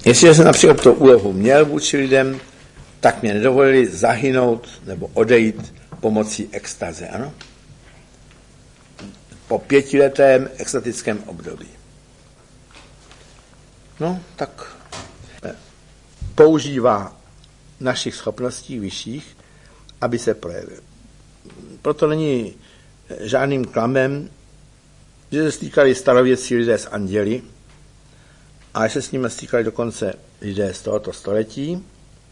Jestliže jsem například tu úlohu měl vůči lidem, tak mě nedovolili zahynout nebo odejít pomocí extaze, ano? Po 5letém extatickém období. No, tak používá našich schopností vyšších, aby se projevil. Proto není žádným klamem, že se stýkali starověcí lidé s anděli, a že se s nimi stýkali dokonce lidé z tohoto století.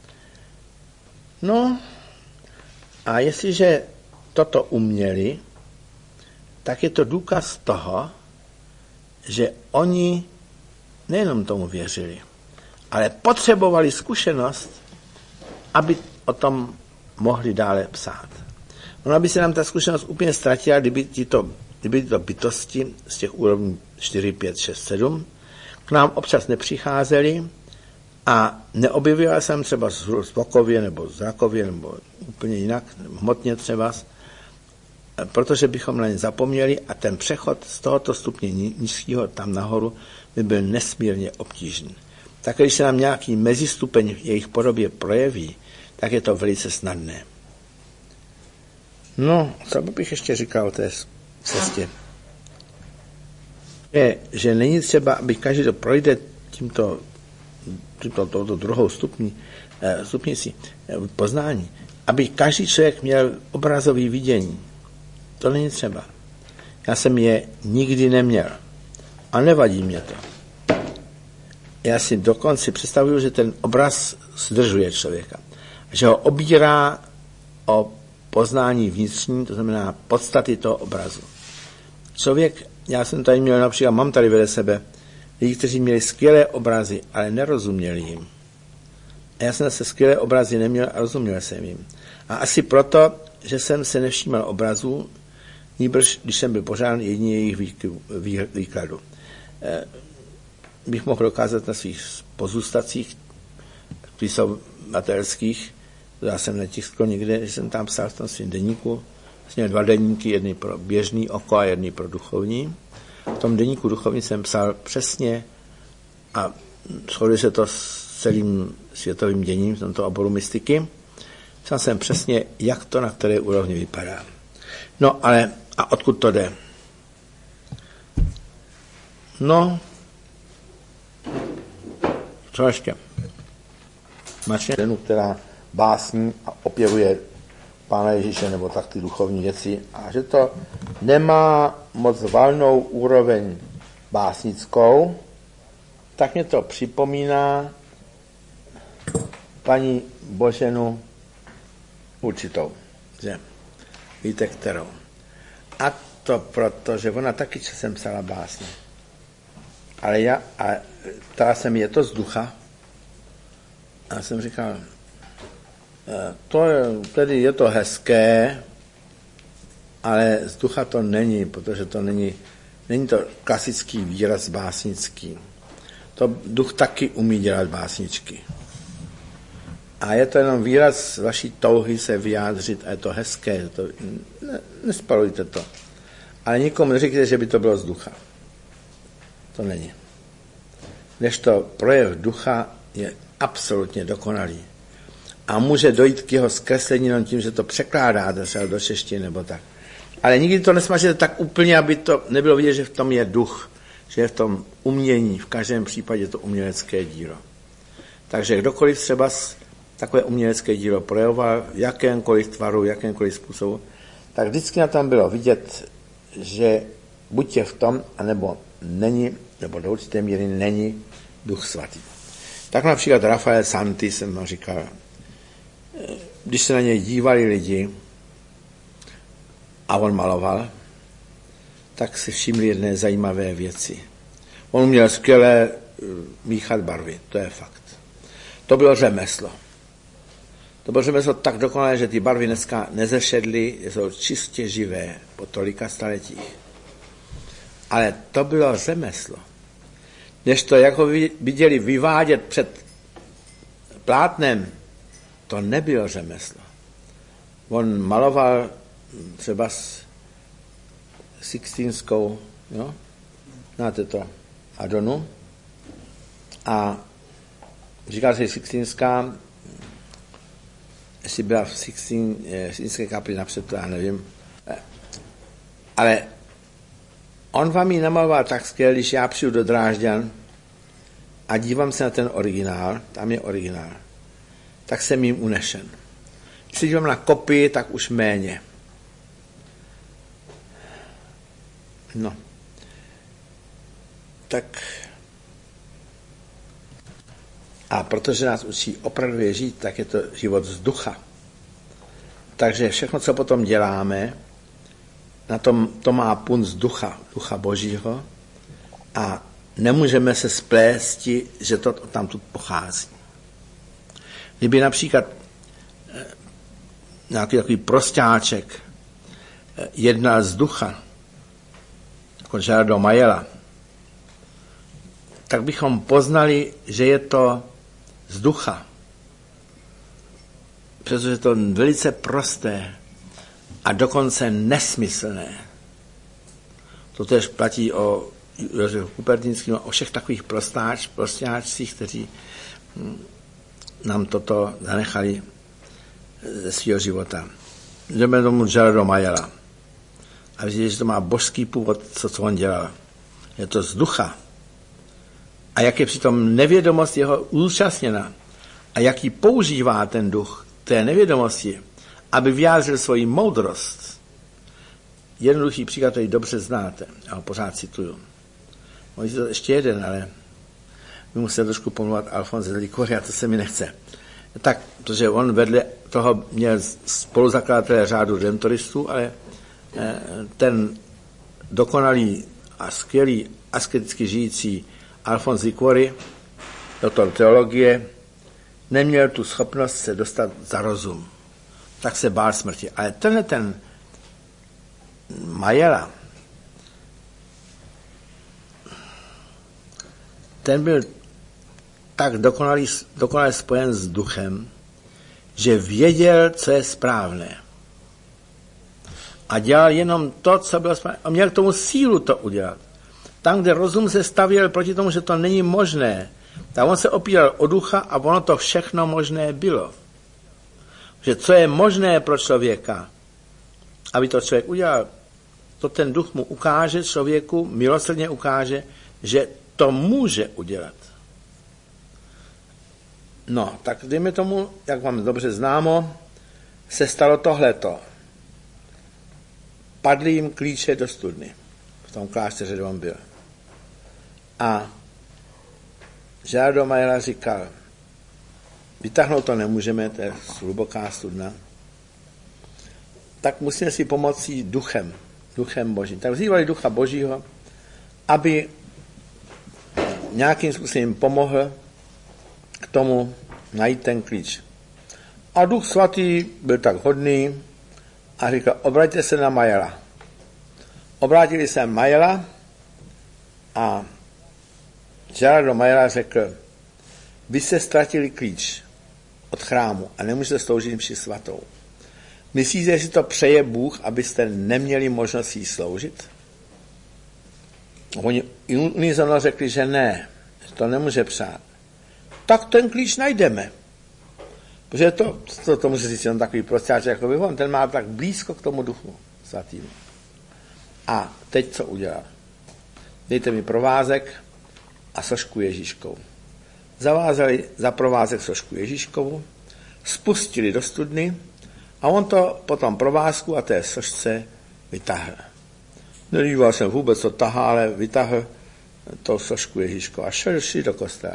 No, a jestliže toto uměli, tak je to důkaz toho, že oni nejenom tomu věřili, ale potřebovali zkušenost, aby o tom mohli dále psát. Ono by se nám ta zkušenost úplně ztratila, kdyby tyto bytosti z těch úrovní 4, 5, 6, 7 k nám občas nepřicházeli a neobjevila jsem třeba zvukově nebo zrakově nebo úplně jinak, hmotně třeba, protože bychom na ně zapomněli a ten přechod z tohoto stupně nízkého tam nahoru by byl nesmírně obtížný. Tak když se nám nějaký mezistupeň v jejich podobě projeví, tak je to velice snadné. No, co bych ještě říkal o té cestě? Je, že není třeba, aby každý, kdo projde tímto druhou stupnici poznání, aby každý člověk měl obrazový vidění. To není třeba. Já jsem je nikdy neměl. A nevadí mě to. Já si dokonce představuju, že ten obraz zdržuje člověka. Že ho obírá o poznání vnitřní, to znamená podstaty toho obrazu. Člověk, já jsem tady měl například, mám tady vedle sebe lidi, kteří měli skvělé obrazy, ale nerozuměli jim. A já jsem zase skvělé obrazy neměl a rozuměl jsem jim. A asi proto, že jsem se nevšímal obrazů, nýbrž, když jsem byl pořád jediný jejich výkladu. Bych mohl dokázat na svých pozůstacích, které jsou materiálských, já jsem netiskl někde, že jsem tam psal v tom svým deníku, vlastně 2 deníky, jedný pro běžný oko a jedný pro duchovní. V tom deníku duchovní jsem psal přesně a shoduje se to s celým světovým děním v tomto oboru mystiky. Psal jsem přesně, jak to na které úrovni vypadá. No ale, a odkud to jde? No, co ještě? Máš ženu, která básní a opěvuje Pána Ježíše nebo tak ty duchovní věci a že to nemá moc valnou úroveň básnickou, tak mě to připomíná paní Boženu určitou, že víte kterou. A to proto, že ona taky časem psala básně. Ale já, a ptala jsem, je to z ducha? A já jsem říkal, tedy je to hezké, ale z ducha to není, protože to není to klasický výraz básnický. To duch taky umí dělat básničky. A je to jenom výraz vaší touhy se vyjádřit a je to hezké. Nespalujte to. Ale nikomu neříkejte, že by to bylo z ducha. To není. Nežto projev ducha je absolutně dokonalý. A může dojít k jeho zkreslení jenom tím, že to překládáte třeba do češtiny nebo tak. Ale nikdy to nesmažete tak úplně, aby to nebylo vidět, že v tom je duch, že je v tom umění, v každém případě to umělecké dílo. Takže kdokoliv třeba takové umělecké dílo projevoval v jakémkoliv tvaru, v jakémkoliv způsobu, tak vždycky na tom bylo vidět, že buď je v tom, anebo není, nebo do určité míry není duch svatý. Tak například Rafael Santi jsem vám říkal, když se na něj dívali lidi a on maloval, tak si všimli jedné zajímavé věci. On uměl skvěle míchat barvy, to je fakt. To bylo řemeslo. To bylo řemeslo tak dokonalé, že ty barvy dneska nezešedly, jsou čistě živé po tolika staletích. Ale to bylo řemeslo. Než to, jak ho viděli vyvádět před plátnem, to nebylo řemeslo. On maloval třeba s Sixtínskou, no, znáte to, Adonu, a říkal se Sixtinská, jestli byla v Sixtinské kapli napřed, to já nevím. Ale on vám ji namaloval tak skvěle, když já přijdu do Drážďan a dívám se na ten originál, tam je originál, tak jsem jim unešen. Když se dívám na kopii, tak už méně. No. Tak. A protože nás učí opravdu žít, tak je to život z ducha. Takže všechno, co potom děláme, na tom to má punt z ducha Božího a nemůžeme se splést, že to tamtud pochází. Kdyby například nějaký takový prostáček jednal z ducha, jako Gerardo Mayela, tak bychom poznali, že je to z ducha. Protože je to velice prosté a dokonce nesmyslné. To tež platí o Josefu Kupertinském, o všech takových prostáčcích, kteří nám toto zanechali ze svého života. Jdeme tomu Gerardo Mayela. A vidíte, že to má božský původ, co on dělal. Je to z ducha. A jak je přitom nevědomost jeho účastněna a jaký používá ten duch té nevědomosti, aby vyjádřil svoji moudrost. Jednoduchý příklad, který dobře znáte. Já ho pořád cituju. Můžete to ještě jeden, ale my musíme trošku pomluvat Alfonse de Ligoria, a to se mi nechce. Tak, protože on vedle toho měl spoluzakladatele řádu redemptoristů, ale ten dokonalý a skvělý asketicky žijící Alphonse Liguori, doktor teologie, neměl tu schopnost se dostat za rozum. Tak se bál smrti. Ale tenhle ten Mayela, ten byl tak dokonale spojen s duchem, že věděl, co je správné. A dělal jenom to, co bylo správné. A měl k tomu sílu to udělat. Tam, kde rozum se stavěl proti tomu, že to není možné, tak on se opíral o ducha a ono to všechno možné bylo. Že co je možné pro člověka, aby to člověk udělal, to ten duch mu ukáže, člověku milosrdně ukáže, že to může udělat. No, tak dejme tomu, jak vám dobře známo, se stalo tohleto. Padly jim klíče do studny. V tom klášteře, kde on byl. A Gerardo Mayela říkal, vytáhnout to nemůžeme, to je hluboká studna, tak musíme si pomoci duchem Božím. Tak vzývali ducha Božího, aby nějakým způsobem pomohl k tomu najít ten klíč. A duch svatý byl tak hodný a říkal, obraťte se na Mayela. Obrátili se na Mayela a Gerardo Mayela řekl, vy jste ztratili klíč od chrámu a nemůžete sloužit mši svatou. Myslíte, že si to přeje Bůh, abyste neměli možnost jí sloužit? Oni unizono řekli, že ne, že to nemůže přát. Tak ten klíč najdeme. Protože to může říct jen takový prostáček, jako by on, ten má tak blízko k tomu duchu svatýmu. A teď co udělal? Dejte mi provázek a sošku Ježíškovu. Zavázali za provázek sošku Ježíškovu, spustili do studny a on to potom provázku a té sošce vytáhl. Nedíval jsem vůbec, co tahá, ale vytáhl to sošku Ježíškovu a šel do kostela.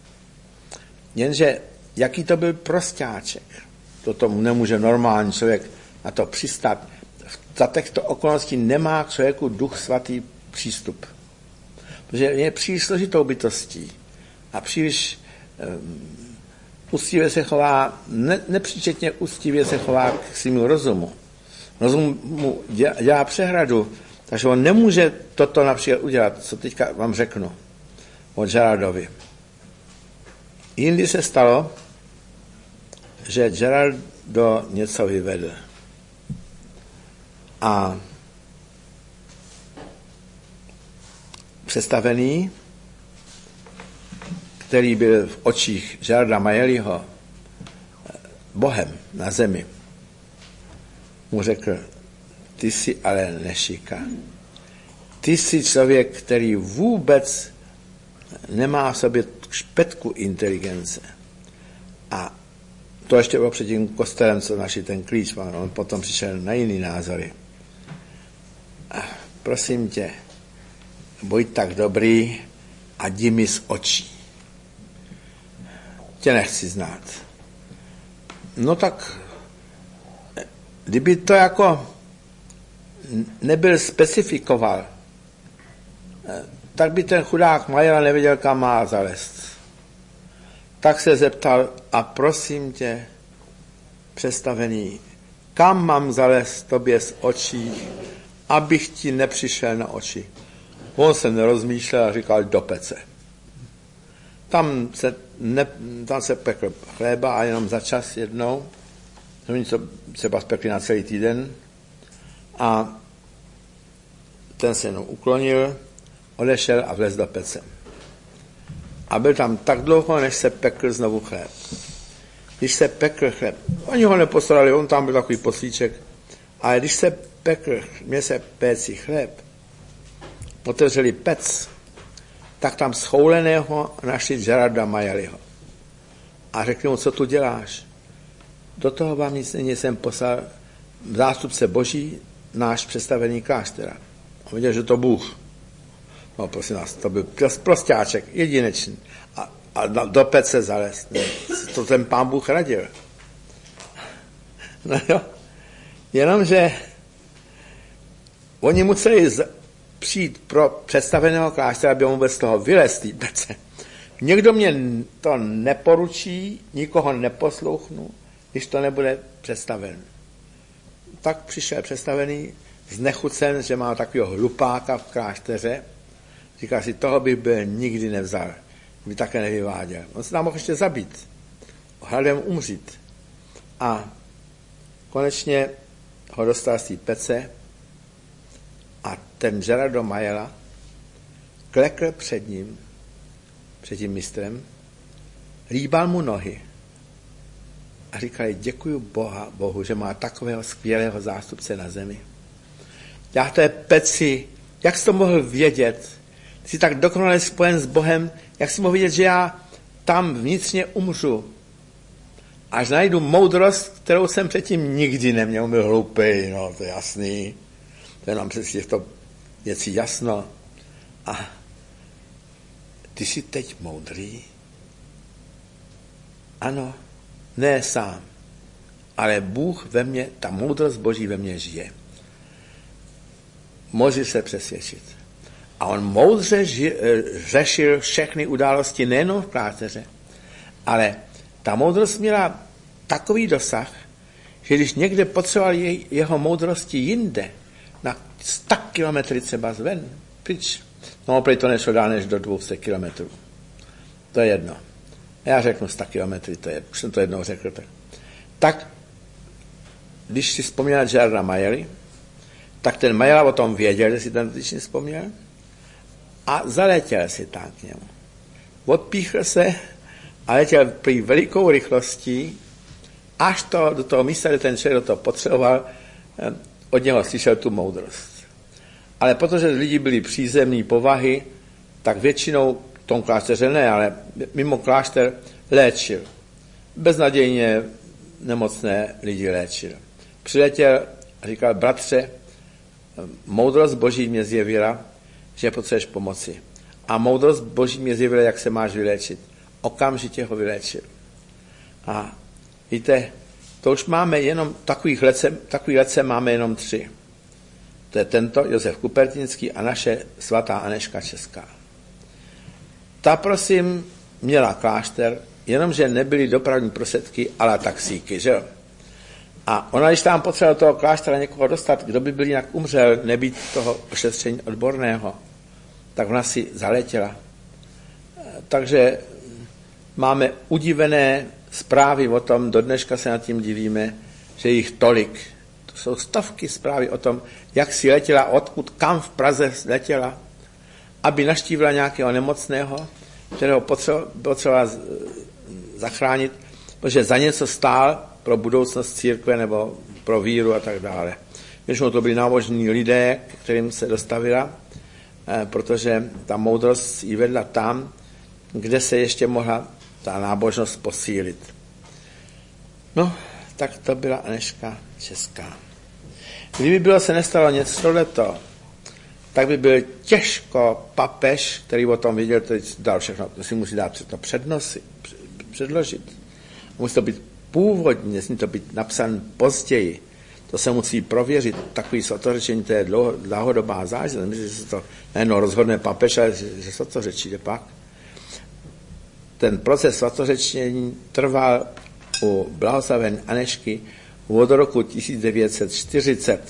Jenže jaký to byl prostáček. To nemůže normální člověk na to přistát. Za těchto okolností nemá k člověku duch svatý přístup. Protože je příliš složitou bytostí a příliš úctivě se chová, nepříčetně úctivě se chová k svému rozumu. Rozum mu dělá přehradu, takže on nemůže toto například udělat, co teďka vám řeknu o Gerardovi. Jindy se stalo, že Gerardo něco vyvedl. A představený, který byl v očích Gerarda Majeliho Bohem na zemi, mu řekl, ty jsi ale nešika. Ty jsi člověk, který vůbec nemá v sobě špetku inteligence. A to ještě bylo před tím kostelem, co našli ten klíč, on potom přišel na jiný názory. A prosím tě, buď tak dobrý a jdi mi z očí. Tě nechci znát. No tak, kdyby to jako nebyl specifikoval, tak by ten chudák Majela nevěděl, kam má zalézt. Tak se zeptal, a prosím tě, představený, kam mám zalézt tobě z očí, abych ti nepřišel na oči. On se nerozmýšlel a říkal, do pece. Tam se pekl chléba a jenom za čas jednou. Oni se třeba spekli na celý týden. A ten se jenom uklonil, odešel a vlez do pece. A byl tam tak dlouho, než se pekl znovu chléb. Když se pekl chléb, oni ho neposlali, on tam byl takový poslíček, ale když se pekl, měl se péci chléb, otevřeli pec, tak tam schouleného našli Gerarda Majeliho. A řekli mu, co tu děláš? Do toho vám nic není, jsem poslal zástupce Boží, náš představený kláštera. On viděl, že to Bůh. No prosím nás, to byl prostáček, jedinečný. A do pece zalez. To ten pán Bůh radil. No jo, jenomže oni museli přijít pro představeného kláštera, aby on vůbec z toho vylez té pece. Někdo mě to neporučí, nikoho neposlouchnu, když to nebude představen. Tak přišel představený, znechucen, že má takového hlupáka v klášteře. Říká si, toho bych byl nikdy nevzal, by také nevyváděl. On se tam mohl ještě zabít, hladem umřít. A konečně ho dostal z té pece a ten Gerardo Majela klekl před ním, před tím mistrem, líbal mu nohy a říkali, děkuju Bohu, že má takového skvělého zástupce na zemi. Já v té peci, jak jsi to mohl vědět? Ty jsi tak dokonale spojen s Bohem, jak jsi mohl vědět, že já tam vnitřně umřu. Až najdu moudrost, kterou jsem předtím nikdy neměl, byl hloupej, no to je jasný. To je nám přes těchto věcí jasno. A ty jsi teď moudrý? Ano, ne sám, ale Bůh ve mně, ta moudrost Boží ve mně žije. Může se přesvědčit. A on moudře řešil všechny události nejenom v klášteře, ale ta moudrost měla takový dosah, že když někde potřeboval jeho moudrosti jinde, na 100 kilometry třeba zven, pryč, no prý to nešlo dál než do 200 kilometrů. To je jedno. Já řeknu 100 kilometry, už jsem to jednou řekl. Tak, když si vzpomněl Gerarda Majeli, tak ten Majela o tom věděl, že si ten dotyčný vzpomněl, a zaletěl si tam k němu. Odpíchl se a letěl při velikou rychlostí, až do toho místa, kde ten člověk do toho potřeboval, od něho slyšel tu moudrost. Ale protože lidi byli přízemní povahy, tak většinou v tom klášteře ne, ale mimo klášter léčil. Beznadějně nemocné lidi léčil. Přiletěl a říkal, bratře, moudrost Boží mě zjevila, že potřebuješ pomoci. A moudrost Boží mě zjevila, jak se máš vyléčit. Okamžitě ho vyléčil. A víte, to už máme jenom takových letce máme jenom 3. To je tento Josef Kupertinský a naše svatá Anežka Česká. Ta, prosím, měla klášter, jenomže nebyly dopravní prostředky, ale taxíky, že jo? A ona, když tam potřebovala toho kláštera někoho dostat, kdo by byl jinak umřel, nebýt toho ošetření odborného, tak ona si zaletěla. Takže máme udivené zprávy o tom, do dneška se nad tím divíme, že jich tolik. To jsou stovky zprávy o tom, jak si letěla, odkud, kam v Praze letěla, aby navštívila nějakého nemocného kterého potřeba zachránit, protože za něco stál pro budoucnost církve nebo pro víru a tak dále. Většinou to byli nábožní lidé, kterým se dostavila, protože ta moudrost ji vedla tam, kde se ještě mohla ta nábožnost posílit. No, tak to byla Anežka Česká. Kdyby se nestalo něco tohleto, tak by byl těžko papež, který o tom viděl, který dal všechno, to si musí dát předložit. Musí to být původně, nesmí to být napsané později. To se musí prověřit. Takový svatosřečení, to je dlouhodobá záležitost. Myslím, že se to nejenom rozhodne papež, ale že svatosřečí jde pak. Ten proces svatosřečení trval u blahoslavené Anežky od roku 1940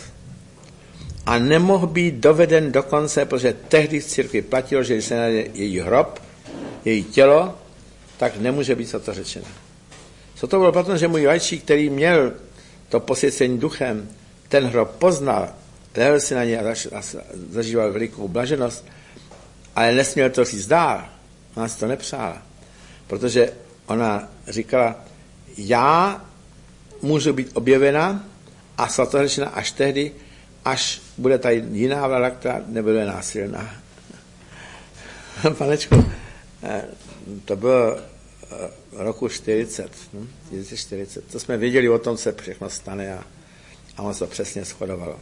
a nemohl být doveden do konce, protože tehdy v církvi platilo, že když se najde její hrob, její tělo, tak nemůže být svatosřečena. Co to bylo proto, že můj lajčík, který měl to posvěcení duchem, ten hrob poznal, lehl si na něj a zažíval velikou blaženost, ale nesměl to říct dál. Ona si to nepřála. Protože ona říkala, já můžu být objevena a svatosřečena až tehdy, až bude tady jiná vláda, která nebude násilná. Panečku, to bylo roku 40. To jsme věděli o tom, co všechno stane a on se to přesně shodovalo.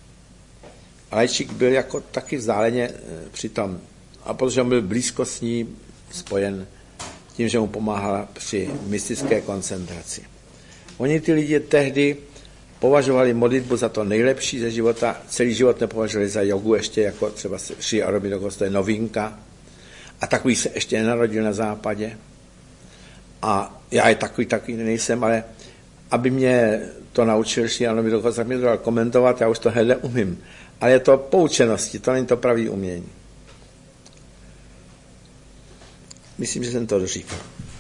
A lajčík byl jako taky vzdáleně přitom. A protože on byl blízko s ní spojen tím, že mu pomáhala při mystické koncentraci. Oni ty lidi tehdy považovali modlitbu za to nejlepší ze života, celý život nepovažovali za jogu, ještě jako třeba Sri Aurobindo, to je novinka. A takový se ještě nenarodil na západě. A já je takový nejsem, ale aby mě to naučil Sri Aurobindo, tak mě to dal komentovat, já už to hele umím. Ale je to poučenosti, to není to pravý umění. Myslím, že jsem to doříkal.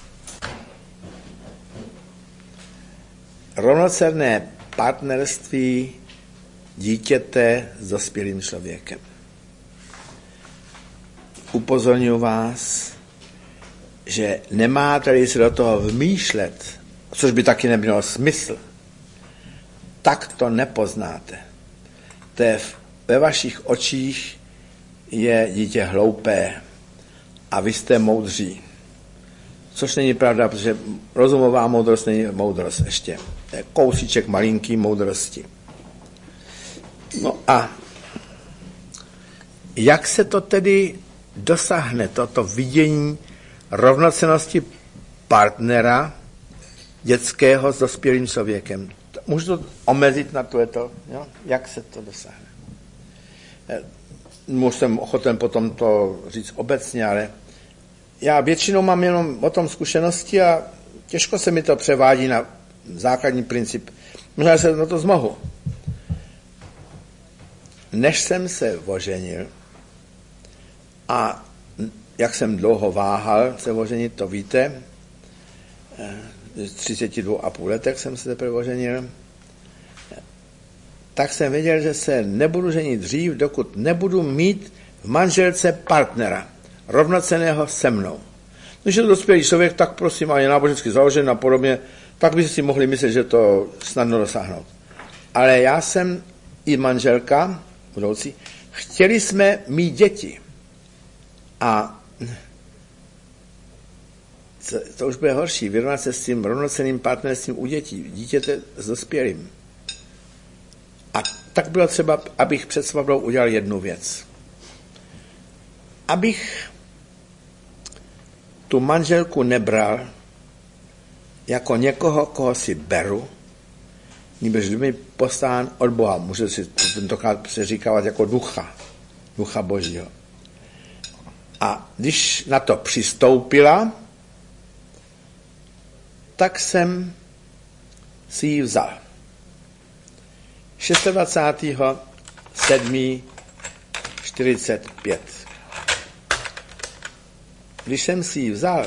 Rovnocenné partnerství dítěte s dospělým člověkem. Upozorňuji vás, že nemáte-li se do toho vmýšlet, což by taky nemělo smysl, tak to nepoznáte. To je ve vašich očích je dítě hloupé a vy jste moudří. Což není pravda, protože rozumová moudrost není moudrost ještě. To je kousíček malinký moudrosti. No a jak se to tedy dosáhne, toto vidění rovnocennosti partnera dětského s dospělým člověkem? Můžu to omezit na to, jo? Jak se to dosáhne? Jsem ochoten potom to říct obecně, ale já většinou mám jenom o tom zkušenosti a těžko se mi to převádí na základní princip. Možná se na to zmohu. Než jsem se oženil a jak jsem dlouho váhal se oženit, to víte, v 32,5 letech jsem se teprve oženil, tak jsem věděl, že se nebudu ženit dřív, dokud nebudu mít v manželce partnera, rovnocenného se mnou. Když je to dospělý člověk, tak prosím, a je nábožensky založen a podobně, tak by si mohli myslet, že to snadno dosáhnout. Ale já jsem i manželka, budoucí, chtěli jsme mít děti. A to už bude horší, vyrovnat se s tím rovnocenným partnerstvím u dětí, dítěte s dospělým. A tak bylo třeba, abych před svatbou udělal jednu věc. Abych tu manželku nebral jako někoho, koho si beru, nebož mi postán od Boha. Může si tentokrát přeříkávat jako ducha Božího. A když na to přistoupila, tak jsem si ji vzal. 26.7.45. Když jsem si ji vzal,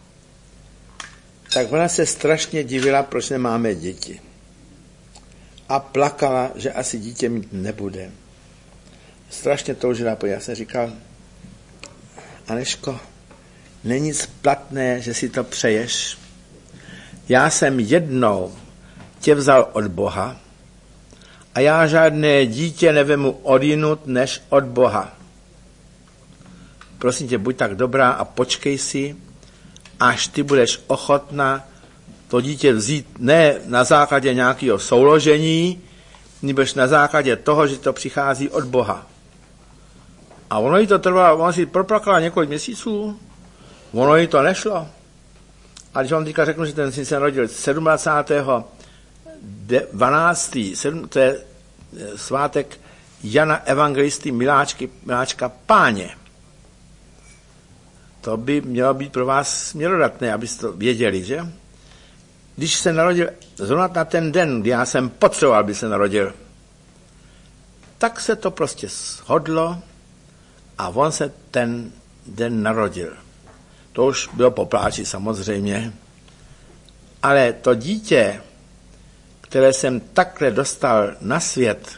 tak ona se strašně divila, proč nemáme děti. A plakala, že asi dítě mít nebude. Strašně toužila, já jsem říkal, Anežko, není nic platné, že si to přeješ. Já jsem jednou tě vzal od Boha a já žádné dítě nevemu odjinud než od Boha. Prosím tě, buď tak dobrá a počkej si, až ty budeš ochotna to dítě vzít ne na základě nějakého souložení, nebož na základě toho, že to přichází od Boha. A ono jí to trvalo, ono si proplakala několik měsíců, ono jí to nešlo. A když vám teďka řeknu, že ten syn se narodil 27.12., to je svátek Jana Evangelisty Miláčka Páně. To by mělo být pro vás směrodatné, abyste to věděli, že? Když se narodil zrovna na ten den, kdy já jsem potřeboval, aby se narodil, tak se to prostě shodlo a on se ten den narodil. To už bylo po pláči samozřejmě, ale to dítě, které jsem takhle dostal na svět,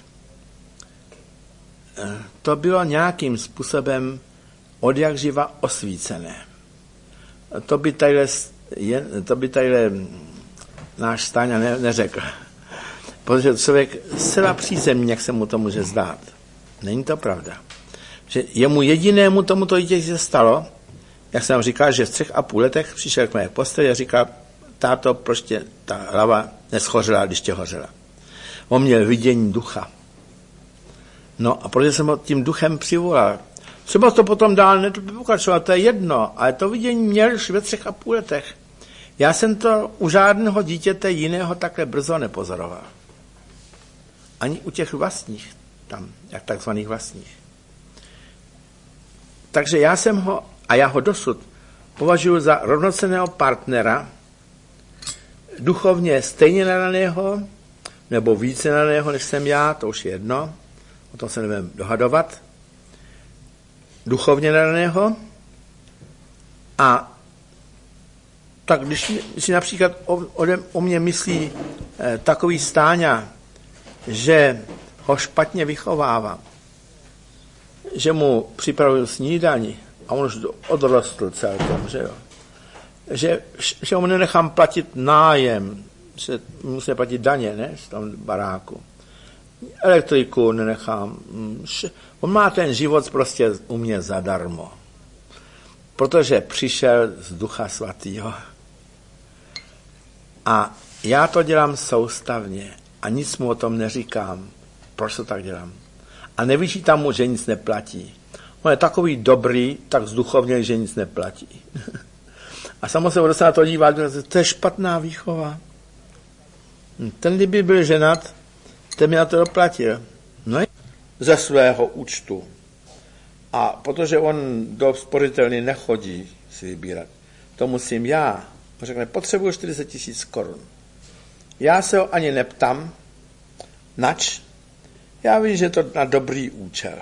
to bylo nějakým způsobem odjakživa osvícené. To by tadyhle náš Stáňa neřekl. Protože člověk zcela přízemní, jak se mu to může zdát. Není to pravda. Že jemu jedinému tomuto dítě se stalo, jak jsem říkal, že v 3,5 letech přišel k mé posteli a říkal, táto, prostě ta hlava neschořela, když tě hořela. On měl vidění ducha. No a protože jsem ho tím duchem přivolal, třeba to potom dál nepokračoval, to je jedno, ale to vidění měl už ve 3,5 letech. Já jsem to u žádného dítěte jiného takhle brzo nepozoroval. Ani u těch vlastních, tam, jak takzvaných vlastních. Takže já ho dosud považuji za rovnocenného partnera, duchovně stejně nadaného, nebo více nadaného, než jsem já, to už je jedno, o tom se nebudeme dohadovat, duchovně nadaného. A tak když si například o mě myslí takový Stáňa, že ho špatně vychovávám, že mu připravuju snídani a on už odrostl celkem, že jo. Že mu nenechám platit nájem, že musí platit daně, ne, z tom baráku. Elektriku nenechám. On má ten život prostě u mě zadarmo. Protože přišel z Ducha Svatého. A já to dělám soustavně a nic mu o tom neříkám. Proč to tak dělám? A nevyčítám mu, že nic neplatí. On je takový dobrý, tak zduchovněl, že nic neplatí. A samo se bude se na to dívat, to je špatná výchova. Ten, kdyby byl ženat, ten mi na to doplatil. No ze svého účtu. A protože on do spořitelny nechodí si vybírat, to musím já. On řekne, potřebuji 40 000 korun. Já se ho ani neptám, nač. Já vím, že je to na dobrý účel.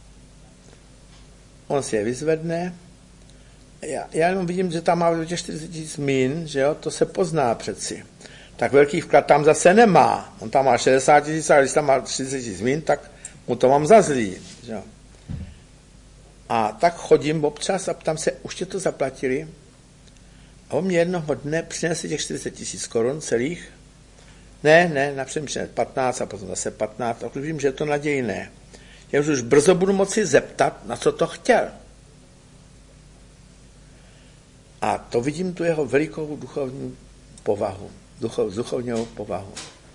On si je vyzvedne. Já jenom vidím, že tam má těch 40 000 mín, že jo, to se pozná přeci. Tak velký vklad tam zase nemá. On tam má 60 000, ale když tam má 40 000 mín, tak mu to mám za zlý, že jo. A tak chodím občas a ptám se, už tě to zaplatili? A on mě jednoho dne přinese těch 40 000 korun celých. Ne, napřed přinese 15 a potom zase 15. A už vím, že je to nadějné. Já už brzo budu moci zeptat, na co to chtěl. A to vidím tu jeho velikou duchovní povahu. Duchovního povahu.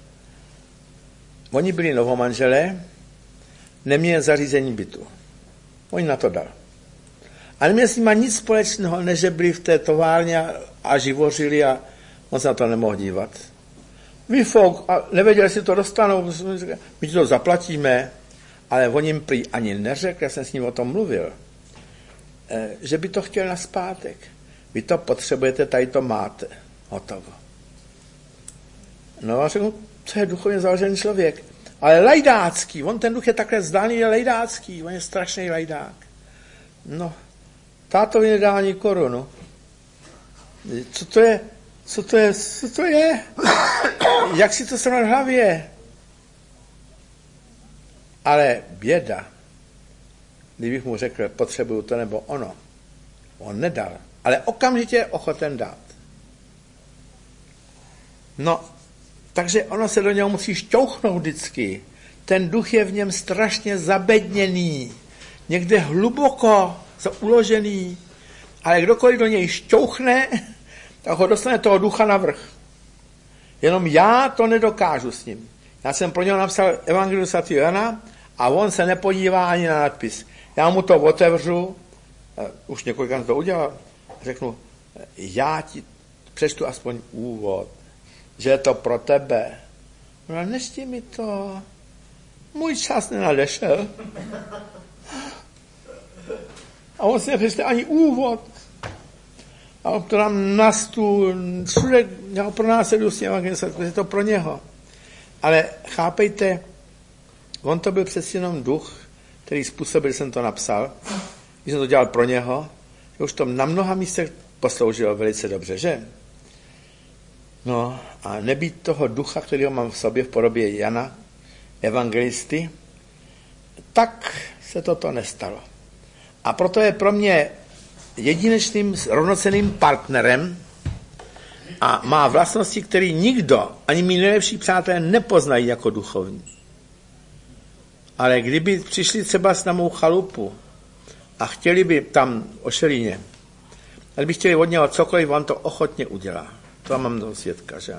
Oni byli novomanželé, neměli zařízení bytu. On na to dal. A neměl s nima nic společného, než že byli v té továrně a živořili a on se na to nemohl dívat. Vyfouk a nevěděl, jestli to dostanou, my to zaplatíme, ale on jim prý ani neřekl, já jsem s ním o tom mluvil, že by to chtěl nazpátek. Vy to potřebujete, tady to máte. Hotovo. No a řeknu, to je duchovně založený člověk. Ale lajdácký, on ten duch je takhle zdálný, je lajdácký, on je strašný lajdák. No, tátovi nedá ani korunu. Co to je? Jak si to srovnat v hlavě? Ale běda, kdybych mu řekl, potřebuju to nebo ono. On nedal ale okamžitě je ochoten dát. No, takže ono se do něho musí šťouchnout vždycky. Ten duch je v něm strašně zabedněný, někde hluboko uložený, ale kdokoliv do něj šťouchne, tak ho dostane toho ducha navrch. Jenom já to nedokážu s ním. Já jsem pro něho napsal Evangelium svatého Jana a on se nepodívá ani na nadpis. Já mu to otevřu, už několikrát to udělal, řeknu, já ti přečtu aspoň úvod, že je to pro tebe. No nešti mi to, můj čas nenadešel. A on si nepřečte ani úvod. A on to dám na stůl, všude, já ho pronásleduju s tím evangelium, je to pro něho. Ale chápejte, on to byl přeci jenom duch, který způsobil, že jsem to napsal, když jsem to dělal pro něho, že už to na mnoha místech posloužilo velice dobře, že? No a nebýt toho ducha, kterýho mám v sobě v podobě Jana, evangelisty, tak se toto nestalo. A proto je pro mě jedinečným rovnocenným partnerem a má vlastnosti, které nikdo, ani mý nejlepší přátelé, nepoznají jako duchovní. Ale kdyby přišli třeba na mou chalupu a chtěli by tam o Šelíně, a kdyby chtěli od něho cokoliv, on to ochotně udělá. To mám toho svědka, že?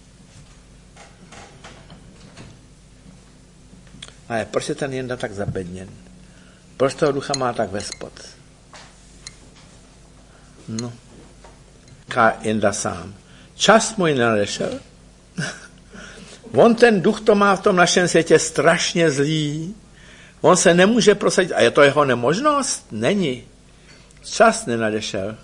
Ale proč je ten Jenda tak zabedněn? Proč toho ducha má tak vespod? No. Říká Jenda sám. Čas můj nenadešel. On ten duch to má v tom našem světě strašně zlý. On se nemůže prosadit. A je to jeho nemožnost? Není. Čas nenadešel.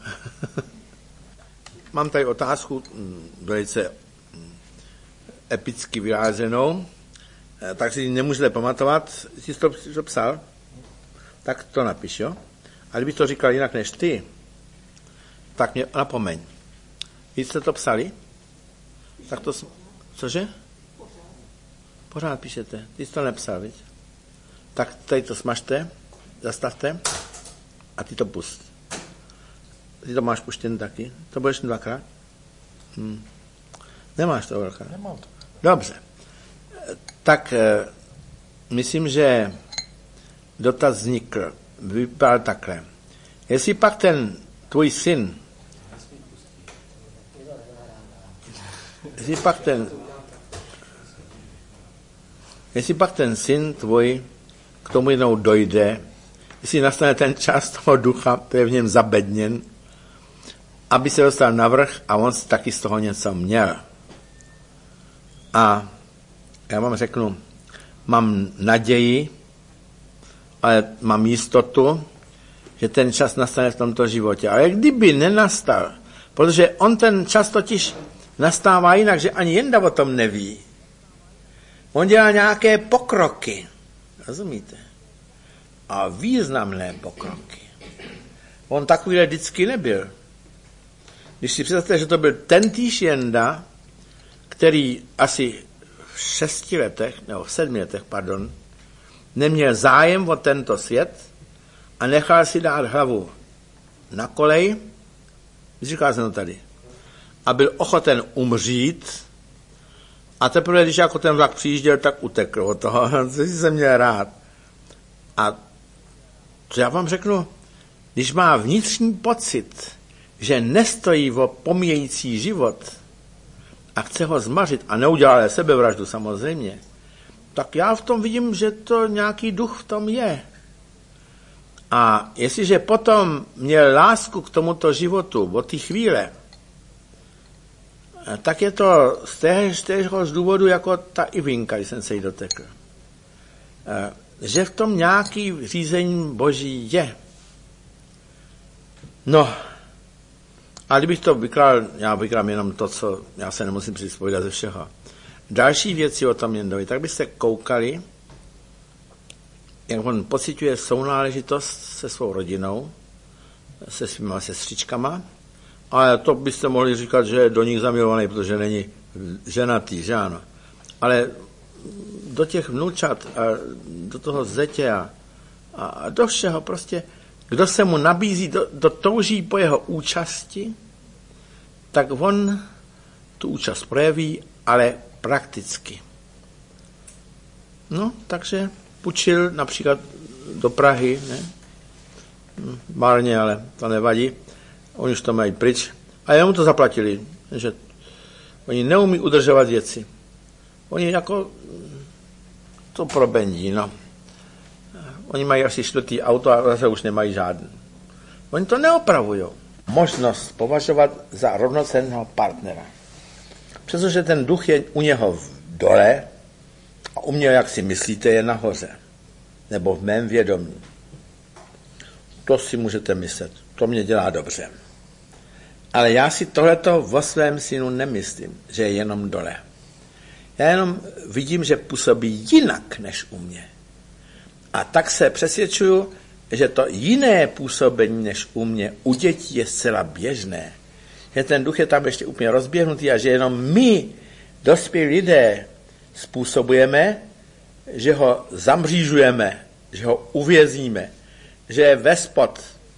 Mám tady otázku velice epicky vyrázenou, tak si nemůžete pamatovat. Jsi to psal? Tak to napiš, jo? A kdyby to říkal jinak než ty, tak mě napomeň. Vy jste to psali? Tak to... Cože? Pořád píšete. Ty jsi to nepsal, viď? Tak tady to smažte, zastavte a ty to pust. Ty to máš puštěn taky? To budeš dvakrát? Nemáš to dvakrát? Nemám to. Dobře. Tak myslím, že dotaz vznikl. Vypadal takhle. Jestli pak ten tvůj syn, jestli pak ten syn tvůj k tomu jednou dojde, jestli nastane ten čas toho ducha, který je v něm zabedněn, aby se dostal navrch a on si taky z toho něco měl. A já vám řeknu, mám naději, ale mám jistotu, že ten čas nastane v tomto životě. Ale kdyby nenastal, protože on ten čas totiž nastává jinak, že ani Jenda o tom neví. On dělá nějaké pokroky. Rozumíte? A významné pokroky. On takovýhle vždycky nebyl. Když si představte, že to byl tentýž Jenda, který asi v 6 letech, nebo v 7 letech, neměl zájem o tento svět a nechal si dát hlavu na kolej, říkal jsem to tady, a byl ochoten umřít a teprve, když jako ten vlak přijížděl, tak utekl od toho, což jsem měl rád. A co já vám řeknu, když má vnitřní pocit, že nestojí o pomíjející život a chce ho zmařit a neudělá sebevraždu samozřejmě, tak já v tom vidím, že to nějaký duch v tom je. A jestliže potom měl lásku k tomuto životu od té chvíle, tak je to z téhož důvodu jako ta Ivinka, když jsem se jí dotekl. Že v tom nějaký řízení Boží je. No, a kdybych to vykládal, já vykládám jenom to, co já se nemusím přizpovídat ze všeho. Další věci o tom Jendovi, tak byste koukali, jak on pociťuje sounáležitost se svou rodinou, se svýma sestřičkama, ale to byste mohli říkat, že je do nich zamilovaný, protože není ženatý, že ano. Ale do těch vnoučat a do toho zetě a do všeho prostě kdo se mu nabízí, kdo touží po jeho účasti, tak on tu účast projeví, ale prakticky. No, takže půjčil například do Prahy, ne? Marně, ale to nevadí. Oni už to mají pryč. A jenom to zaplatili, že oni neumí udržovat věci. Oni jako to probendí, no. Oni mají asi 4. auto a zase už nemají žádný. Oni to neopravujou. Možnost považovat za rovnocenného partnera. Přestože ten duch je u něho dole a u mě, jak si myslíte, je nahoře. Nebo v mém vědomí. To si můžete myslet. To mě dělá dobře. Ale já si tohleto vo svém synu nemyslím, že je jenom dole. Já jenom vidím, že působí jinak než u mě. A tak se přesvědčuju, že to jiné působení než u mě u dětí je zcela běžné. Že ten duch je tam ještě úplně rozběhnutý a že jenom my, dospělí lidé, způsobujeme, že ho zamřížujeme, že ho uvězíme, že je vespod.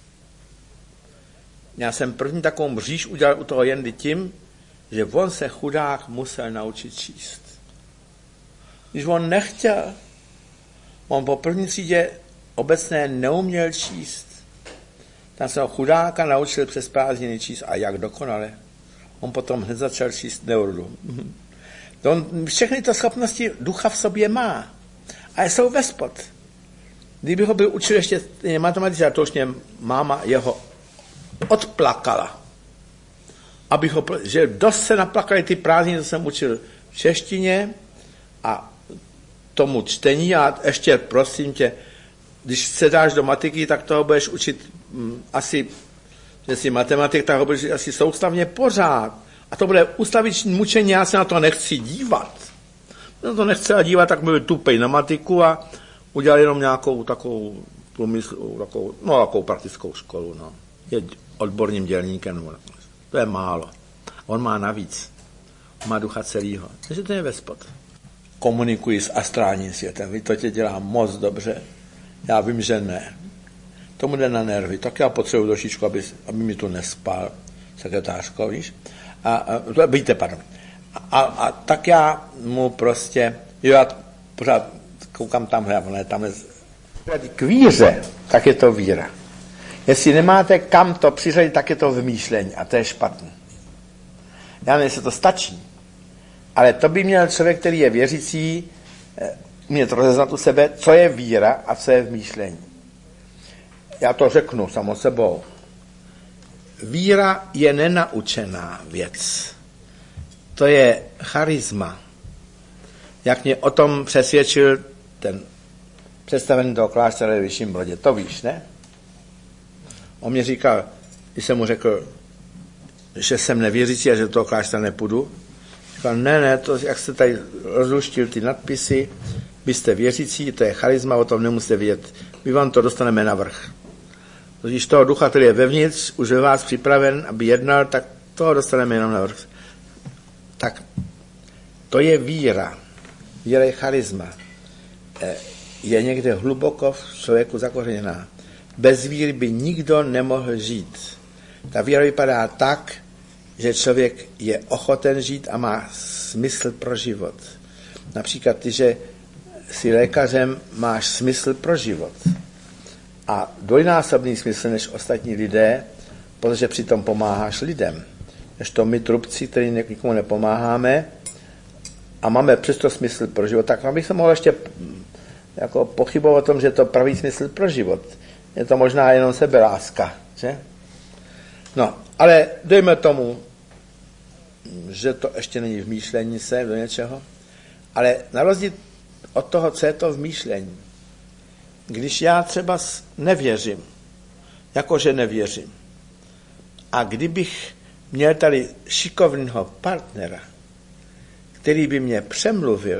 Já jsem první takovou mříž udělal u toho Jendy tím, že on se chudák musel naučit číst. Když on nechtěl, on po první třídě obecné neuměl číst. Tam se ho chudáka naučil přes prázdniny číst a jak dokonale. On potom hned začal číst Neurdu. On všechny ty schopnosti ducha v sobě má. A jsou vespod. Kdyby ho byl učil ještě matematice, a to už mě máma jeho odplakala. Abych ho, že dost se naplakali ty prázdniny, co jsem učil v češtině a tomu čtení a ještě prosím tě, když se dáš do matiky, tak toho budeš učit asi, že jsi matematik, tak ho budeš asi soustavně pořád. A to bude ustaviční mučení, já se na to nechci dívat. No to nechci dívat, tak byl tupej na matiku a udělal jenom nějakou takovou takovou praktickou školu. No. Je odborným dělníkem. To je málo. On má navíc. On má ducha celýho. Takže to je vespod. Komunikuji s astrálním světem. To tě dělá moc dobře. Já vím, že ne. Tomu jde na nervy. Tak já potřebuji trošičku, aby mi tu nespal sekretářko, víš? Víte, pardon. A tak já mu prostě, já pořád koukám tamhle. K víře, tak je to víra. Jestli nemáte kam to přiřadit, tak je to vymýšlení a to je špatné. Já nevím, jestli to stačí. Ale to by měl člověk, který je věřící, umět rozeznat u sebe, co je víra a co je vymýšlení. Já to řeknu samo sebou. Víra je nenaučená věc. To je charisma. Jak mě o tom přesvědčil ten představený toho kláštera ve Vyšším Brodě. To víš, ne? On mě říkal, když jsem mu řekl, že jsem nevěřící a že do toho kláštera nepůjdu, říkal, ne, to, jak jste tady rozluštil ty nadpisy, vy jste věřící, to je charisma, o tom nemusíte vědět. My vám to dostaneme na vrch. Když toho ducha, který je vevnitř, už ve vás připraven, aby jednal, tak toho dostaneme jenom na vrch. Tak to je víra. Víra je charisma. Je někde hluboko v člověku zakořeněná. Bez víry by nikdo nemohl žít. Ta víra vypadá tak, že člověk je ochoten žít a má smysl pro život. Například ty, že jsi lékařem, máš smysl pro život. A dvojnásobný smysl než ostatní lidé, protože přitom pomáháš lidem. Než to my trubci, který nikomu nepomáháme a máme přesto smysl pro život, tak bych se mohl ještě jako pochybovat o tom, že to pravý smysl pro život. Je to možná jenom sebeláska, že? No, ale dejme tomu, že to ještě není vmýšlení se do něčeho, ale na rozdíl od toho, co je to vmýšlení. Když já třeba nevěřím, jakože nevěřím, a kdybych měl tady šikovného partnera, který by mě přemluvil,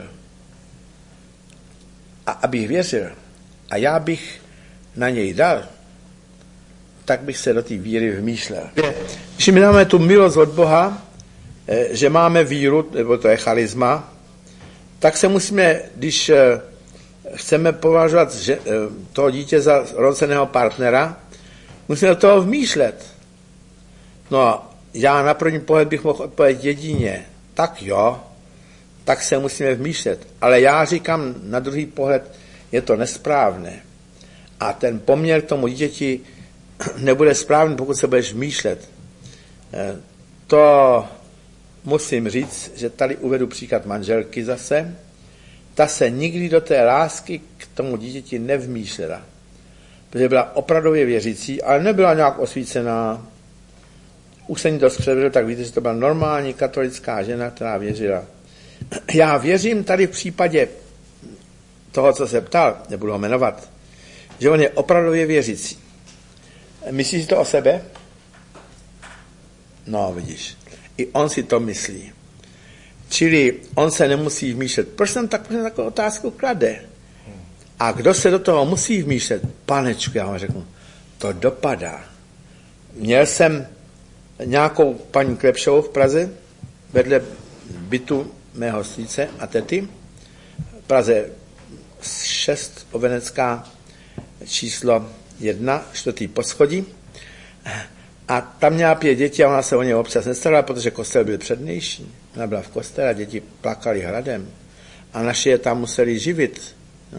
a abych věřil, a já bych na něj dal, tak bych se do té víry vmýšlel. Když my máme tu milost od Boha, že máme víru, nebo to je charisma, tak se musíme, když chceme považovat toho dítě za rozeného partnera, Musím do toho vmýšlet. No, já na první pohled bych mohl odpovědět jedině. Tak jo, tak se musíme vmýšlet. Ale já říkám, na druhý pohled je to nesprávné. A ten poměr k tomu dítěti nebude správný, pokud se budeš vmýšlet. To musím říct, že tady uvedu příklad manželky zase. Ta se nikdy do té lásky k tomu dítěti nevmýšlela. Protože byla opravdově věřící, ale nebyla nějak osvícená. Už se ní dost předvedl, tak víte, že to byla normální katolická žena, která věřila. Já věřím tady v případě toho, co se ptal, nebudu ho jmenovat, že on je opravdově věřící. Myslíš si to o sebe? No, vidíš. I on si to myslí. Čili on se nemusí vmýšlet. Proč jsem takovou otázku klade? A kdo se do toho musí vmýšlet? Panečku, já vám řeknu, to dopadá. Měl jsem nějakou paní Klepšovou v Praze, vedle bytu mého strýce a tety. V Praze 6, Ovenecká, číslo 1, 4. poschodí. A tam měla 5 dětí a ona se o ně občas nestarala, protože kostel byl přednější. Ona byla v kostele a děti plakali hladem. A naši je tam museli živit. No.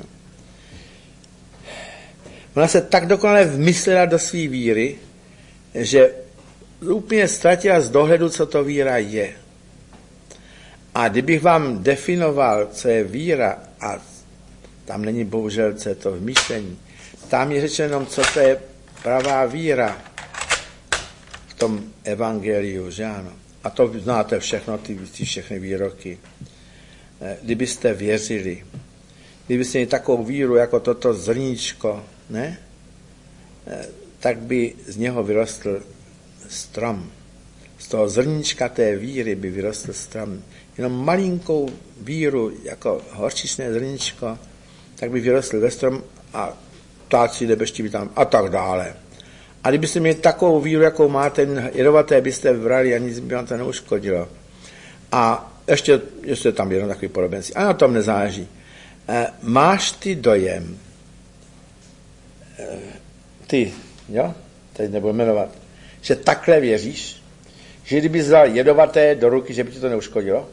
Ona se tak dokonale vmyslela do své víry, že úplně ztratila z dohledu, co to víra je. A kdybych vám definoval, co je víra, a tam není bohužel, co je to vmýšlení, tam je řečeno jenom, co to je pravá víra v tom evangeliu, že ano. A to znáte všechno, ty všechny výroky. Kdybyste věřili, kdybyste měli takovou víru, jako toto zrníčko, ne? Tak by z něho vyrostl strom. Z toho zrníčka té víry by vyrostl strom. Jenom malinkou víru, jako horčičné zrníčko, tak by vyrostl ve strom a ptáci debešti by tam a tak dále. A kdybyste měli takovou víru, jakou máte, jedovaté byste vrali a nic by vám to neuškodilo. A ještě je tam jedno takový podobenství. A na tom nezáleží. Máš ty dojem, ty, jo, teď nebudu jmenovat, že takhle věříš, že kdyby vzal jedovaté do ruky, že by ti to neuškodilo?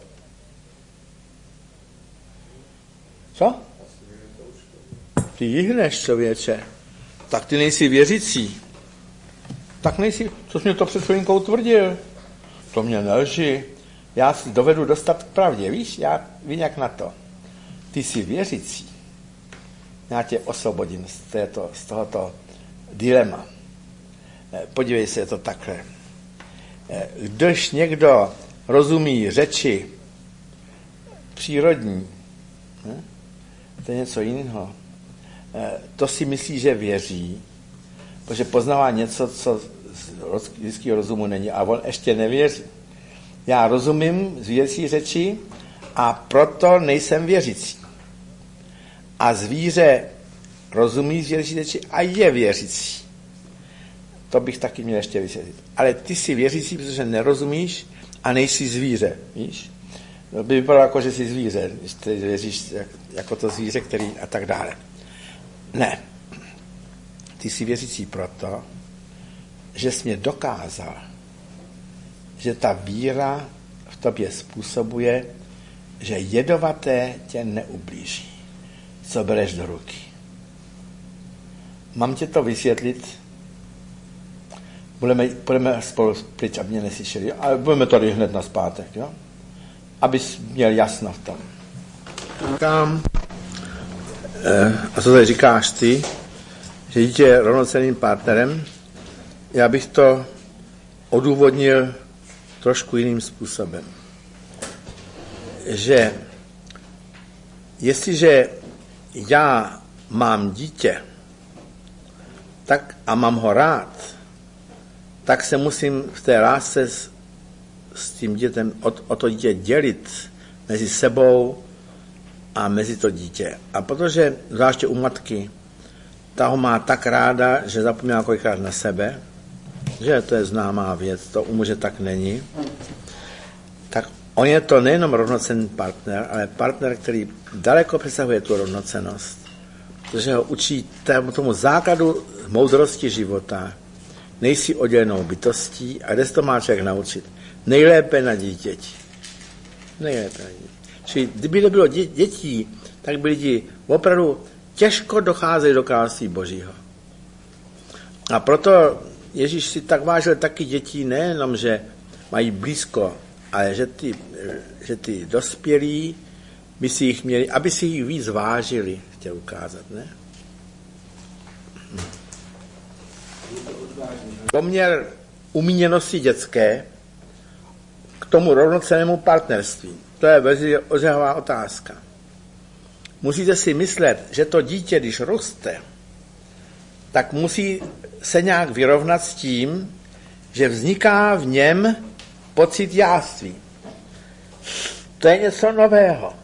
Co? Ty jihneš, člověče. Tak ty nejsi věřící. Tak nejsi, co jsi mě to před chvilinkou tvrdil. To mě nelži. Já si dovedu dostat k pravdě, víš? Já vím jak na to. Ty jsi věřící. Já tě osvobodím z tohoto dilema. Podívej se, je to takhle. Když někdo rozumí řeči přírodní, to je něco jiného. To si myslí, že věří, protože poznává něco, co z lidského rozumu není, a on ještě nevěří. Já rozumím zvířecí řeči a proto nejsem věřící. A zvíře rozumí zvířecí řeči a je věřící. To bych taky měl ještě vysvětlit. Ale ty jsi věřící, protože nerozumíš a nejsi zvíře, víš? To by vypadalo jako, že jsi zvíře, když ty věříš jako to zvíře, který a tak dále. Ne. Ty jsi věřící proto, že jsi mě dokázal, že ta víra v tobě způsobuje, že jedovaté tě neublíží, co bereš do ruky. Mám tě to vysvětlit? Budeme spolu pryč, aby mě neslyšeli, ale budeme tady hned nazpátek, jo? Abys měl jasno v tom. Říkám, a co tady říkáš ty, že dítě je rovnocenným partnerem, já bych to odůvodnil trošku jiným způsobem. Že jestliže já mám dítě tak a mám ho rád, tak se musím v té lásce s tím dítětem o to dítě dělit mezi sebou a mezi to dítě. A protože, zvláště u matky, ta ho má tak ráda, že zapomněla kolikrát na sebe, že to je známá věc, to u muže tak není, tak on je to nejenom rovnocenný partner, ale partner, který daleko přesahuje tu rovnocennost, protože ho učí tomu základu moudrosti života, nejsi oddělenou bytostí a kde se to má člověk naučit? Nejlépe na dítěti. Nejlépe na dítěti. Čili kdyby nebylo dětí, tak by lidi opravdu těžko docházeli do království Božího. A proto Ježíš si tak vážil taky dětí, nejenom, že mají blízko, ale že ty dospělí by si jich měli, aby si jich víc vážili, chtěl ukázat, ne? Poměr umíněnosti dětské k tomu rovnocennému partnerství. To je velmi ožehavá otázka. Musíte si myslet, že to dítě, když roste, tak musí se nějak vyrovnat s tím, že vzniká v něm pocit jáství. To je něco nového.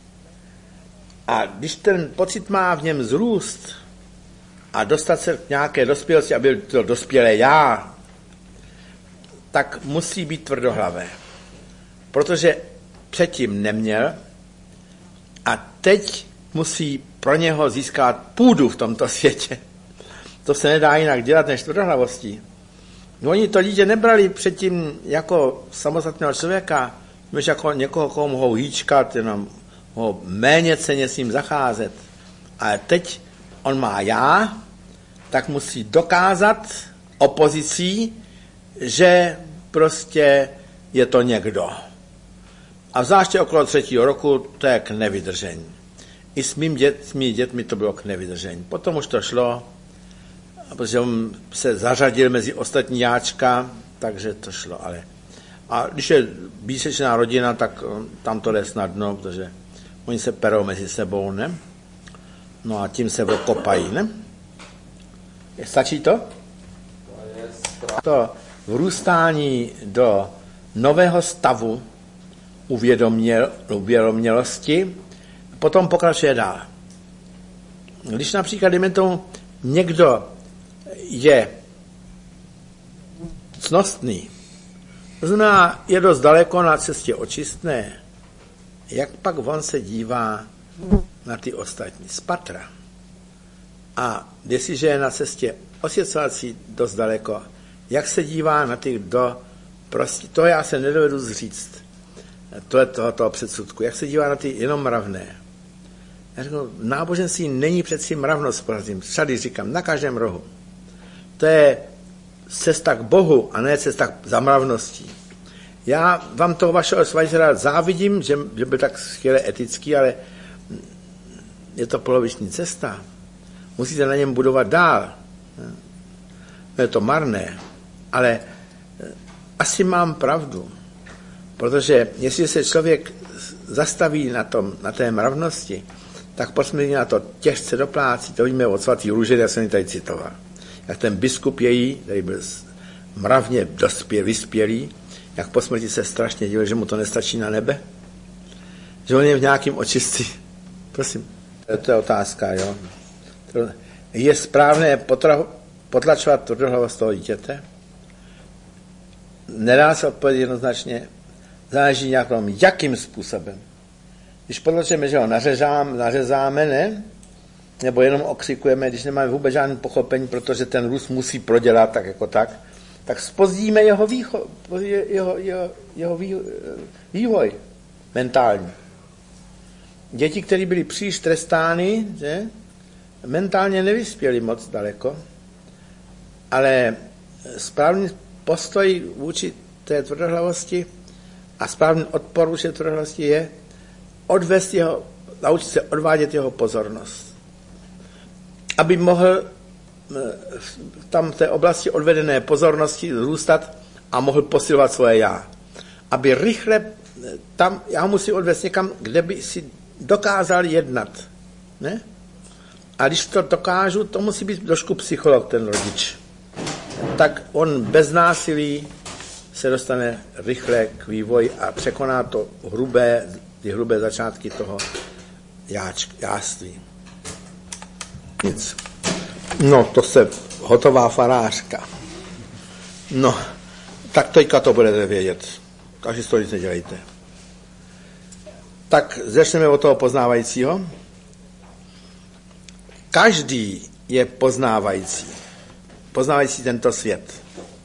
A když ten pocit má v něm zrůst a dostat se k nějaké dospělosti, aby to dospělé já, tak musí být tvrdohlavé. Protože předtím neměl a teď musí pro něho získat půdu v tomto světě. To se nedá jinak dělat než tvrdohlavostí. Oni to dítě nebrali předtím jako samostatného člověka, než jako někoho, koho mohou hýčkat, jenom mohou méněcenně s ním zacházet. Ale teď on má já, tak musí dokázat opozicí, že prostě je to někdo. A zvláště okolo 3. roku to je k nevydržení. I s mými dětmi to bylo k nevydržení. Potom už to šlo, protože on se zařadil mezi ostatní jáčka, takže to šlo. A když je vícečná rodina, tak tam to jde snadno, protože oni se perou mezi sebou, ne? No a tím se okopají, ne? Stačí to? To vrůstání do nového stavu uvědomělosti potom pokračuje dál. Když například, dejme tomu, někdo je cnostný, to znamená, je dost daleko na cestě očistné, jak pak on se dívá na ty ostatní spatra. A jestliže je na cestě osvěcovací dost daleko, jak se dívá na ty, kdo prostě, to já se nedovedu zříct, to je toho předsudku, jak se dívá na ty jenom mravné. Já říkám, náboženství není přeci mravnost, všady říkám, na každém rohu. To je cesta k Bohu a ne cesta za mravností. Já vám toho vašeho svaděra závidím, že byl tak skvěle etický, ale je to poloviční cesta. Musíte na něm budovat dál. Je to marné, ale asi mám pravdu, protože jestli se člověk zastaví na té mravnosti, tak posledně na to těžce doplácí. To víme od svatý Růže, já jsem ji tady citoval. Jak ten biskup její, který byl mravně vyspělý, jak po smrti se strašně divil, že mu to nestačí na nebe, že on je v nějakým očistí. Prosím. To je otázka, jo. Je správné potlačovat tvrdohlavost toho dítěte? Nedá se odpovědět jednoznačně. Záleží nějakým, jakým způsobem. Když potlačujeme, že ho nařezáme, ne? Nebo jenom okřikujeme, když nemáme vůbec žádné pochopení, protože ten růst musí prodělat tak jako tak zpozdíme jeho vývoj mentální. Děti, které byly příliš trestány, že? Mentálně nevyspěly moc daleko, ale správný postoj vůči té tvrdohlavosti a správný odpor vůči tvrdohlavosti je naučit se odvádět jeho pozornost. Aby mohl tam v té oblasti odvedené pozornosti zrůstat a mohl posilovat svoje já. Aby rychle tam, já musím odvést někam, kde by si dokázal jednat. Ne? A když to dokážu, to musí být trošku psycholog, ten rodič. Tak on bez násilí se dostane rychle k vývoji a překoná to ty hrubé začátky toho jáství. Nic. No, to se hotová farářka. No, tak teďka to budete vědět. Takže si to nic nedělejte. Tak začneme od toho poznávajícího. Každý je poznávající. poznávající tento svět.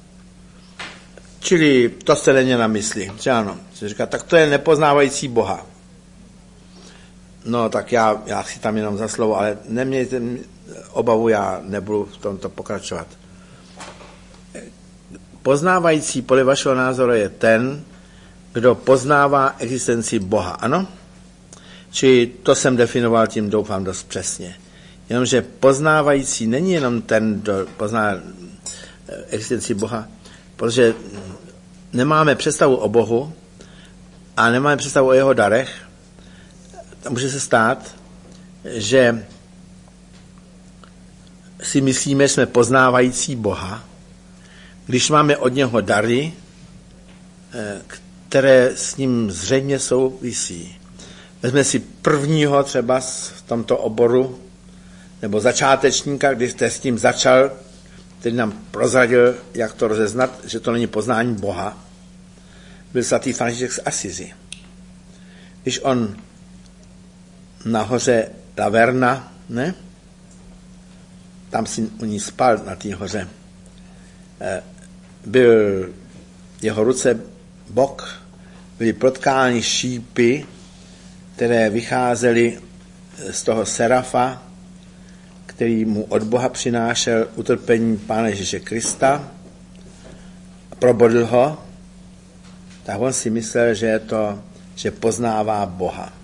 Čili to jste neměl na mysli, že ano. Že říká, tak to je nepoznávající Boha. No, tak já si tam jenom za slovo, ale nemějte obavu, já nebudu v tomto pokračovat. Poznávající podle vašeho názoru je ten, kdo poznává existenci Boha, ano? Čili to jsem definoval tím, doufám, dost přesně. Jenomže poznávající není jenom ten, kdo pozná existenci Boha, protože nemáme představu o Bohu a nemáme představu o jeho darech. Může se stát, že si myslíme, že jsme poznávající Boha, když máme od něho dary, které s ním zřejmě souvisí. Vezme si prvního třeba v tomto oboru, nebo začátečníka, když jste s tím začal, který nám prozradil, jak to rozeznat, že to není poznání Boha, byl svatý František z Assisi. Když on na hoře Laverna, ne? Tam si u ní spal na té hoře. Byl jeho ruce, bok, byly protkány šípy, které vycházely z toho serafa, který mu od Boha přinášel utrpení Pána Ježíše Krista, probodl ho, tak on si myslel, že poznává Boha.